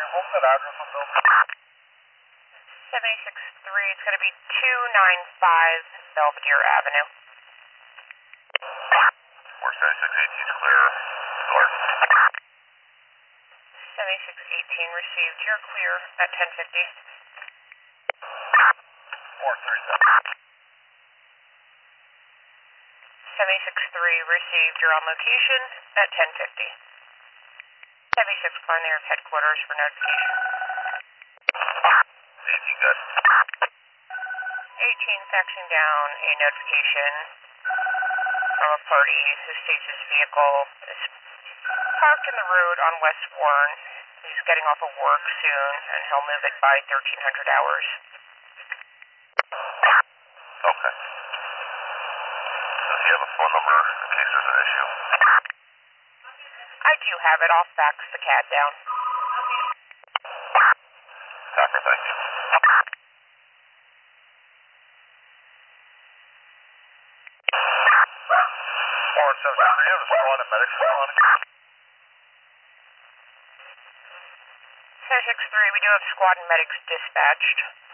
What was that address on building? 763, it's going to be 295 Belvedere Avenue. 47618 is clear. Start. 7618 received. You're clear at 1050. 437. 763 received. You're on location at 1050. 76 calling there of headquarters for notification. Safety good. 18 faxing down a notification from a party who states his vehicle is parked in the road on West Warren. He's getting off of work soon, and he'll move it by 1300 hours. Okay. Does he have a phone number in case there's an issue? I do have it. I'll fax the CAD down. Copper, thank you. 473, you have a squad of medics responding? 763, we do have squad and medics dispatched.